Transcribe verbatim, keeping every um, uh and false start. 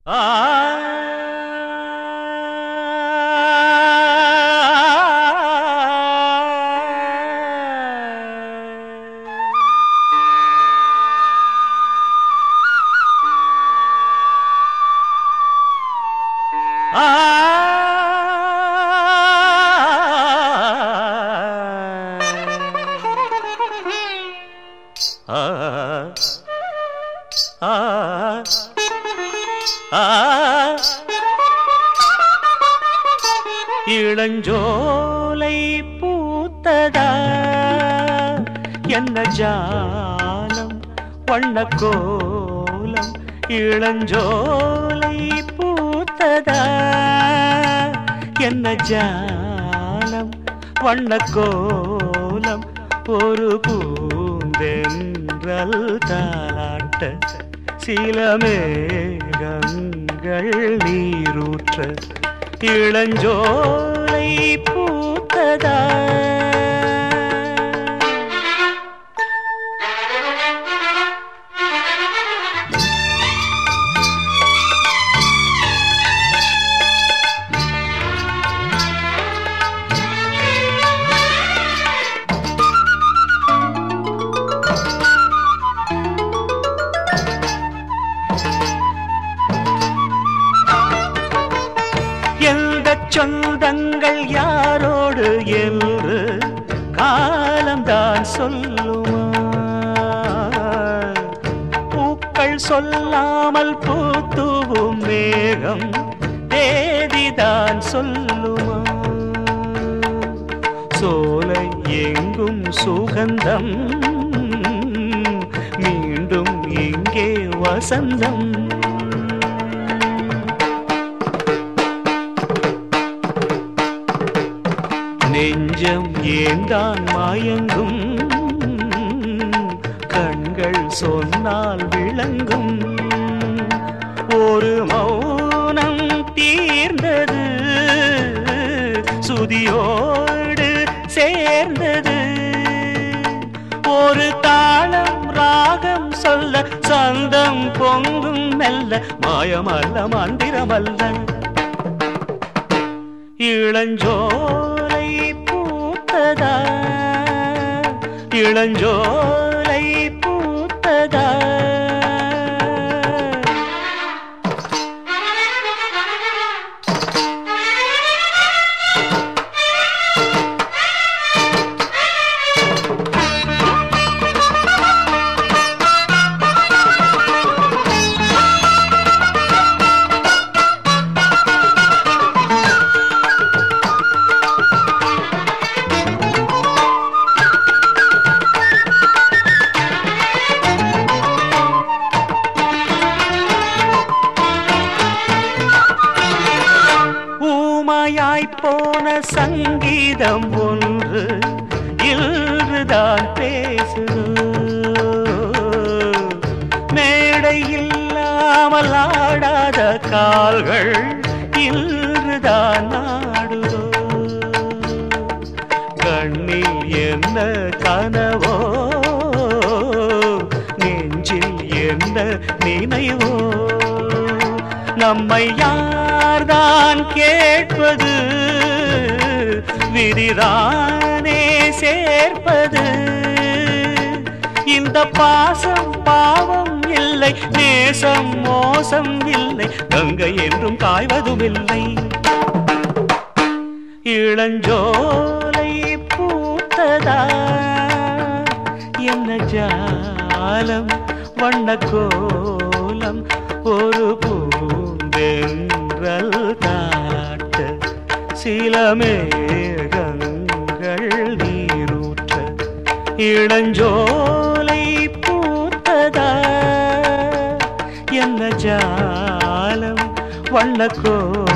இளஞ்சோலை பூத்ததா என்ன ஜாலம் வண்ணக்கோலம். இளஞ்சோலை பூத்ததா என்ன ஜாலம் வண்ணக்கோலம். ஒரு பூந்தென்றல் தாலாட்ட சில மேகங்கள் நீரூற்ற. இளஞ்சோலை பூத்ததா சொந்தங்கள் யாரோடு என்று காலம்தான் சொல்லுமா? பூக்கள் சொல்லாமல் பூத்துவும் மேகம் தேதிதான் சொல்லுமா? சோலை எங்கும் சுகந்தம் மீண்டும் இங்கே வசந்தம். நெஞ்சம் ஏந்தான் மயங்கும் கண்கள் சொன்னால் விளங்கும். ஒரு மௌனம் தீர்ந்தது சுதியோடு சேர்ந்தது. ஒரு தாளம் ராகம் சொல்ல சந்தம் பொங்கும் மெல்ல. மாயமல்ல மந்திரமல்ல. இளஞ்சோலை பூத்ததா இளஞ்சோலை பூத்ததா. போன சங்கீதம் ஒன்று இன்றுதான் பேசுது. மேடை இல்லாமல் ஆடாத கால்கள் இன்றுதான் நாடுதோ. கண்ணில் என்ன கனவோ நெஞ்சில் என்ன நினைவோ. நம்மை யார்தான் கேட்பது விதிதானே சேர்ப்பது. இந்த பாசம் பாவம் இல்லை நேசம் மோசம் இல்லை. கங்கை என்றும் காய்வதும் இல்லை. இளஞ்சோலை பூத்ததா என்ன ஜாலம் வண்ணக்கோலம். ஒரு பூந்தென்றல் தாட்ட சில மேகங்கள் நீரூற்ற. இளஞ்சோலை பூத்ததா என்ன ஜாலம் வண்ணக்கோலம்.